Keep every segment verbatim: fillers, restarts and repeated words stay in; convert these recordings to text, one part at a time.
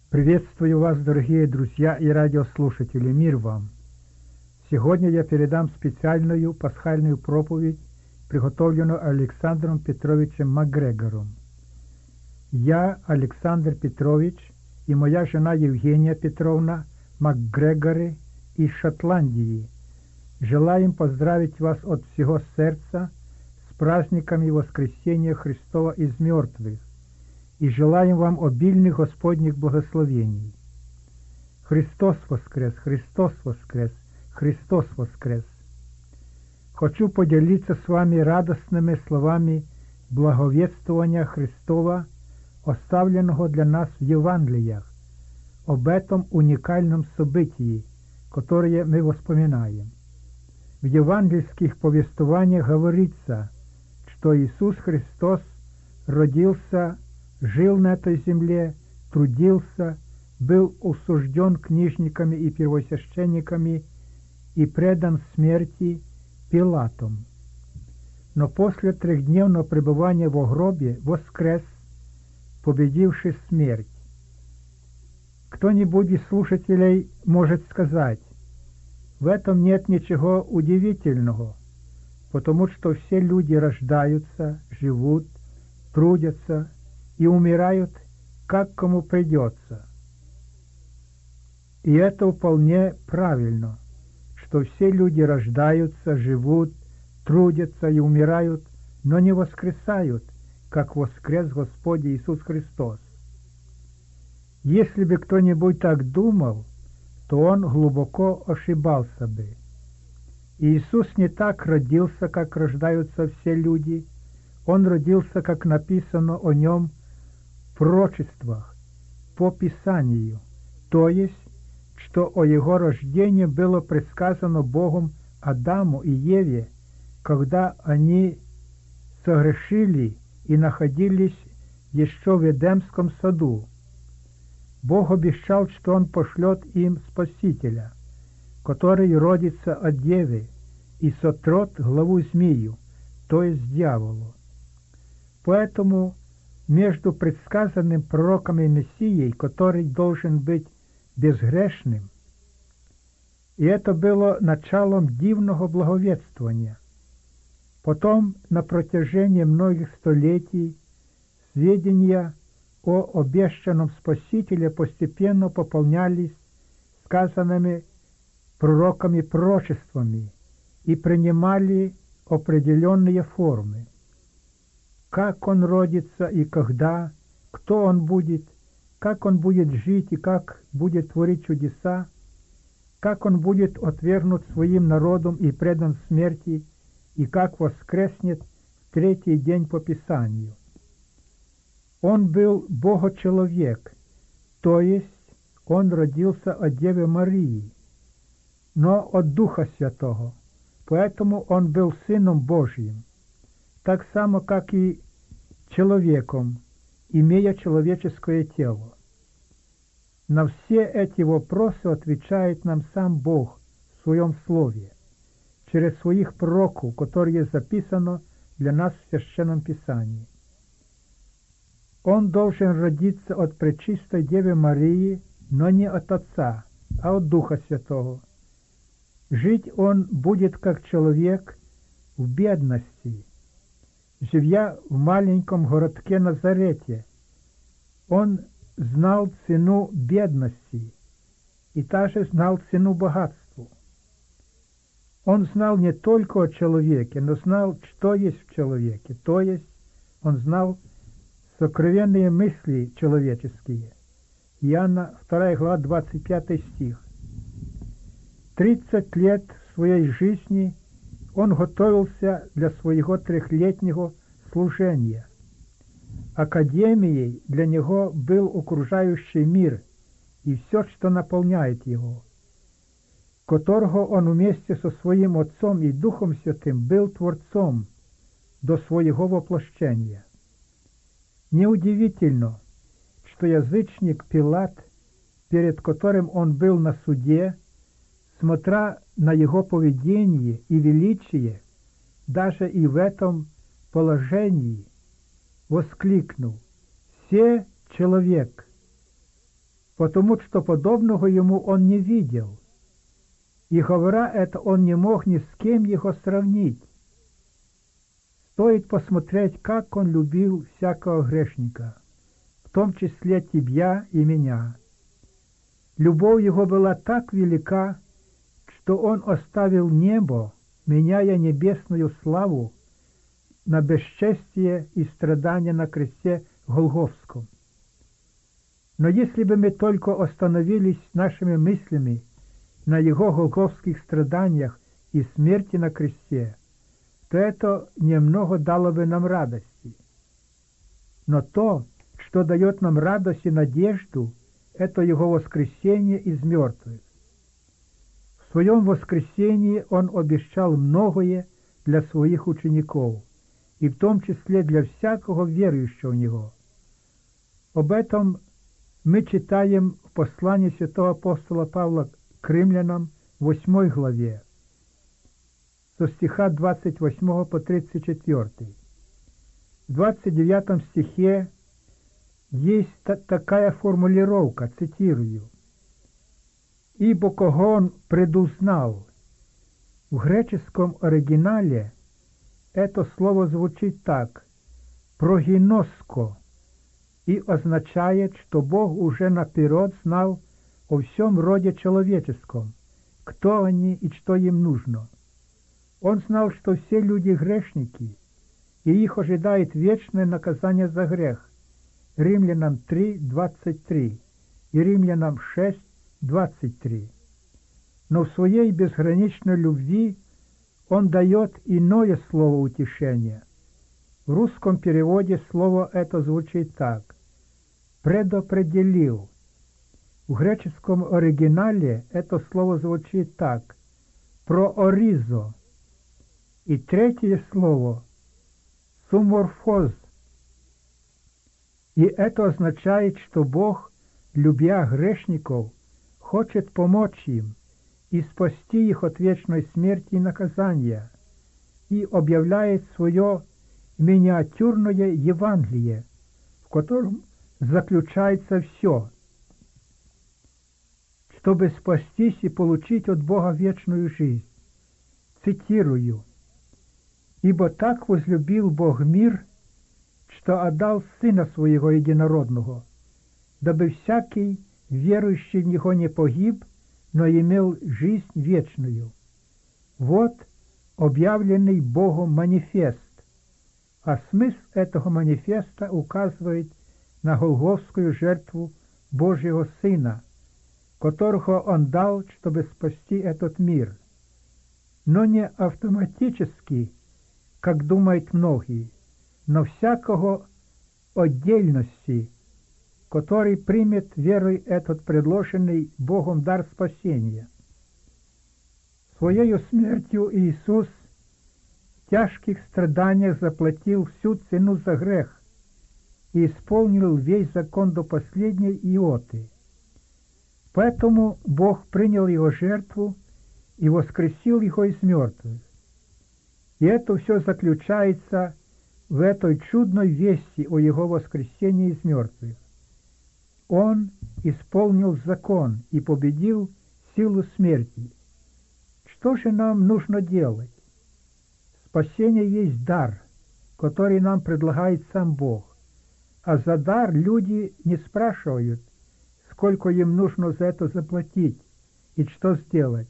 Приветствую вас, дорогие друзья и радиослушатели, мир вам! Сегодня я передам специальную пасхальную проповедь, приготовленную Александром Петровичем Макгрегором. Я, Александр Петрович, и моя жена Евгения Петровна Макгрегоры из Шотландии желаем поздравить вас от всего сердца с праздниками Воскресения Христова из мертвых и желаем вам обильных Господних благословений. Христос воскрес! Христос воскрес! Христос воскрес! Хочу поделиться с вами радостными словами благовествования Христова, оставленного для нас в Евангелиях, об этом уникальном событии, которое мы воспоминаем. В евангельских повествованиях говорится, что Иисус Христос родился, жил на этой земле, трудился, был осужден книжниками и первосвященниками и предан смерти Пилатом. Но после трехдневного пребывания во гробе воскрес, победивший смерть. Кто-нибудь из слушателей может сказать: в этом нет ничего удивительного, потому что все люди рождаются, живут, трудятся и умирают, как кому придется. И это вполне правильно, что все люди рождаются, живут, трудятся и умирают, но не воскресают, как воскрес Господь Иисус Христос. Если бы кто-нибудь так думал, то он глубоко ошибался бы. Иисус не так родился, как рождаются все люди. Он родился, как написано о нем в пророчествах, по Писанию, то есть, что о его рождении было предсказано Богом Адаму и Еве, когда они согрешили и находились еще в Эдемском саду. Бог обещал, что Он пошлет им Спасителя, который родится от Девы и сотрет главу змею, то есть дьяволу. Поэтому между предсказанным пророком и Мессией, который должен быть безгрешным, и это было началом дивного благовествования. Потом, на протяжении многих столетий, сведения о обещанном Спасителе постепенно пополнялись сказанными пророками пророчествами и принимали определенные формы. Как он родится и когда, кто он будет, как он будет жить и как будет творить чудеса, как он будет отвергнут своим народом и предан смерти, и как воскреснет в третий день по Писанию. Он был Богочеловек, то есть он родился от Девы Марии, но от Духа Святого, поэтому он был Сыном Божьим, так само, как и человеком, имея человеческое тело. На все эти вопросы отвечает нам сам Бог в Своем Слове, через своих пророков, которые записано для нас в Священном Писании. Он должен родиться от Пречистой Девы Марии, но не от Отца, а от Духа Святого. Жить он будет как человек в бедности, живя в маленьком городке Назарете. Он знал цену бедности и также знал цену богатству. Он знал не только о человеке, но знал, что есть в человеке, то есть он знал сокровенные мысли человеческие. Иоанна вторая глава, двадцать пятый стих. Тридцать лет своей жизни он готовился для своего трехлетнего служения. Академией для него был окружающий мир и все, что наполняет его, которого он вместе со своим Отцом и Духом Святым был Творцом до своего воплощения. Неудивительно, что язычник Пилат, перед которым он был на суде, смотря на его поведение и величие, даже и в этом положении, воскликнул: «Се человек!» потому что подобного ему он не видел. И говоря это, он не мог ни с кем его сравнить. Стоит посмотреть, как он любил всякого грешника, в том числе тебя и меня. Любовь его была так велика, что он оставил небо, меняя небесную славу на бесчестие и страдания на кресте Голгофском. Но если бы мы только остановились нашими мыслями на его голгофских страданиях и смерти на кресте, то это немного дало бы нам радости. Но то, что дает нам радость и надежду, это его воскресение из мертвых. В своем воскресении он обещал многое для своих учеников, и в том числе для всякого верующего в него. Об этом мы читаем в послании святого апостола Павла к римлянам в восьмой главе, со стиха двадцать восьмого по тридцать четвёртый. В двадцать девятом стихе есть та такая формулировка, цитирую: «Ибо кого он предузнал». В греческом оригинале это слово звучит так: «прогиноско», и означает, что Бог уже наперед знал о всем роде человеческом, кто они и что им нужно. Он знал, что все люди грешники, и их ожидает вечное наказание за грех. Римлянам три, двадцать три и Римлянам шесть, двадцать три. Но в своей безграничной любви он дает иное слово утешения. В русском переводе слово это звучит так: «предопределил». В греческом оригинале это слово звучит так: «прооризо». И третье слово — «суморфоз». И это означает, что Бог, любя грешников, хочет помочь им и спасти их от вечной смерти и наказания, и объявляет свое миниатюрное Евангелие, в котором заключается все, чтобы спастись и получить от Бога вечную жизнь. Цитирую: «Ибо так возлюбил Бог мир, что отдал Сына Своего Единородного, дабы всякий, верующий в Него, не погиб, но имел жизнь вечную». Вот объявленный Богом манифест, а смысл этого манифеста указывает на голгофскую жертву Божьего Сына, которого Он дал, чтобы спасти этот мир. Но не автоматически, как думают многие, но всякого отдельности, который примет верой этот предложенный Богом дар спасения. Своею смертью Иисус в тяжких страданиях заплатил всю цену за грех и исполнил весь закон до последней иоты. Поэтому Бог принял его жертву и воскресил его из мертвых. И это все заключается в этой чудной вести о его воскресении из мертвых. Он исполнил закон и победил силу смерти. Что же нам нужно делать? Спасение есть дар, который нам предлагает сам Бог. А за дар люди не спрашивают, сколько им нужно за это заплатить и что сделать.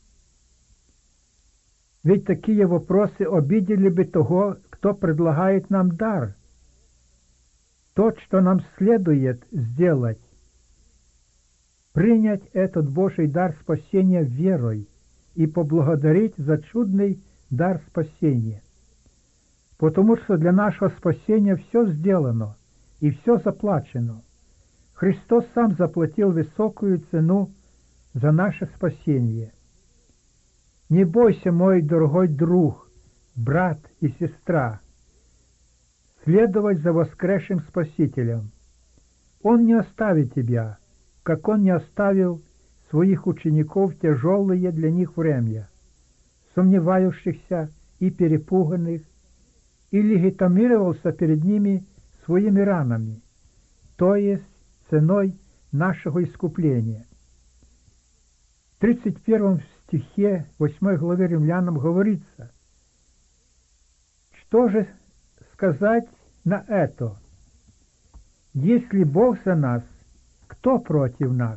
Ведь такие вопросы обидели бы того, кто предлагает нам дар. То, что нам следует сделать, принять этот Божий дар спасения верой и поблагодарить за чудный дар спасения. Потому что для нашего спасения все сделано и все заплачено. Христос сам заплатил высокую цену за наше спасение. Не бойся, мой дорогой друг, брат и сестра, следовать за воскресшим Спасителем. Он не оставит тебя, как Он не оставил своих учеников в тяжелые для них время, сомневающихся и перепуганных, и легитимировался перед ними своими ранами, то есть ценой нашего искупления. В тридцать первом стихе восьмой главы Римлянам говорится: «Что же сказать на это? Если Бог за нас, кто против нас?»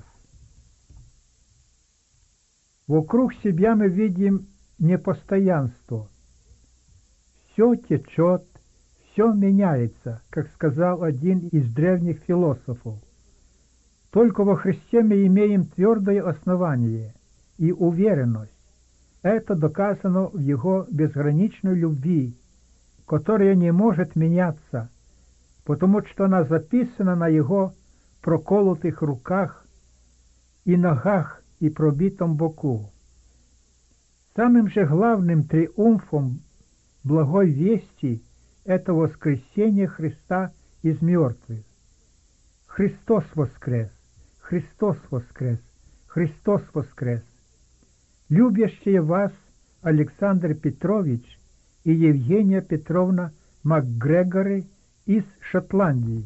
Вокруг себя мы видим непостоянство. Все течет, все меняется, как сказал один из древних философов. Только во Христе мы имеем твердое основание и уверенность. Это доказано в Его безграничной любви, которая не может меняться, потому что она записана на Его проколотых руках и ногах и пробитом боку. Самым же главным триумфом благой вести – это воскресение Христа из мертвых. Христос воскрес! Христос воскрес! Христос воскрес! Любящие вас Александр Петрович и Евгения Петровна МакГрегоры из Шотландии.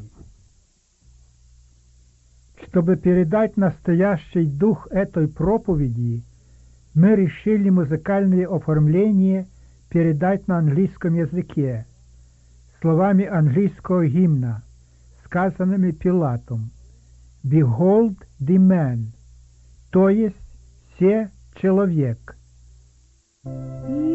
Чтобы передать настоящий дух этой проповеди, мы решили музыкальное оформление передать на английском языке, словами английского гимна, сказанными Пилатом: «Behold the man», то есть «Се человек». He